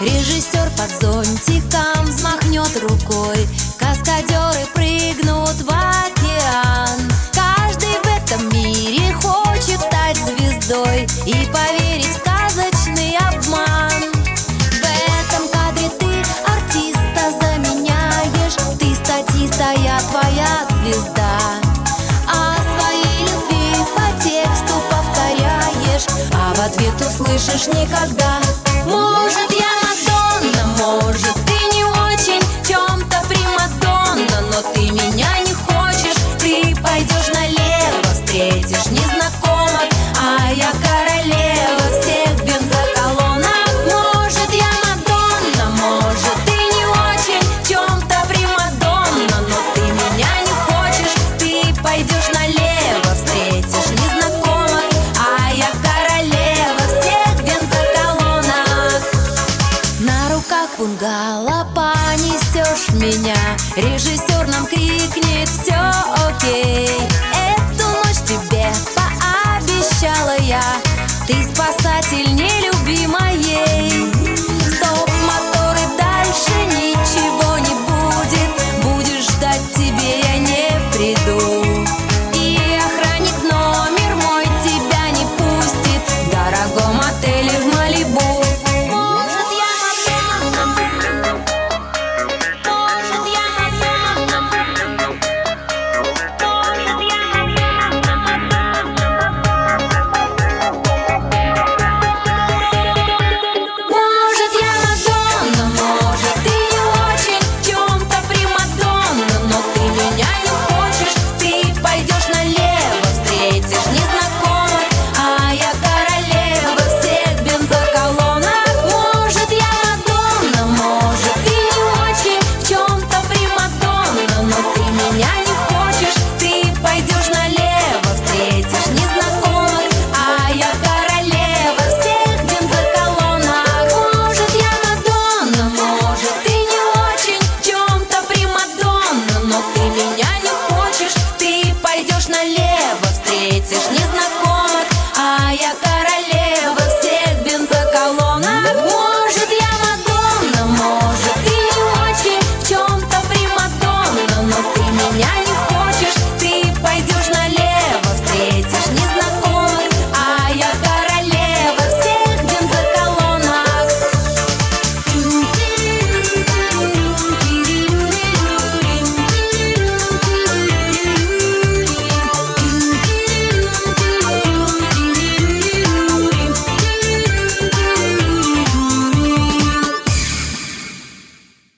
Режиссер под зонтиком взмахнет рукой, каскадеры прыгнут в океан. Каждый в этом мире хочет стать звездой и поверить в сказочный обман. В этом кадре ты артиста заменяешь, ты статиста, я твоя звезда. А своей любви по тексту повторяешь, а в ответ услышишь никогда. Может, я Мадонна, может, ты не очень, в чем-то примадонна, но ты меня не хочешь. Ты пойдешь налево, встретишь незнакомок, а я королева всех бензоколонок. Может, я Мадонна, может, ты не очень, в чем-то примадонна, но ты меня не хочешь. Ты пойдешь налево, встретишь незнакомок, а я королева всех бензоколонок. На руках бунгало понесешь меня, режиссер нам крикнет: все окей. Эту ночь тебе пообещала я, ты спасатель